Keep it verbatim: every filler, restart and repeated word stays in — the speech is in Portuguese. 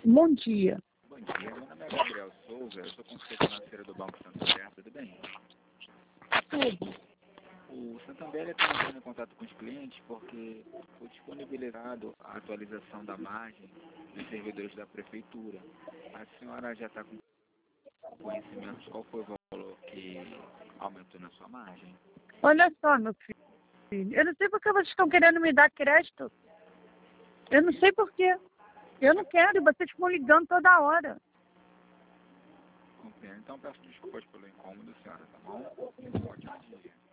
Bom dia. Bom dia, meu nome é Gabriel Souza, eu sou consultor financeiro do Banco Santander, tudo bem? Tudo. O Santander está entrando em contato com os clientes porque foi disponibilizado a atualização da margem dos servidores da prefeitura. A senhora já está com conhecimento qual foi o valor que aumentou na sua margem? Olha só, meu filho. Eu não sei por que vocês estão querendo me dar crédito. Eu não sei por quê. Eu não quero, vocês ficam ligando toda hora. Compreendo. Então peço desculpas pelo incômodo, senhora, tá bom? Ótimo dia.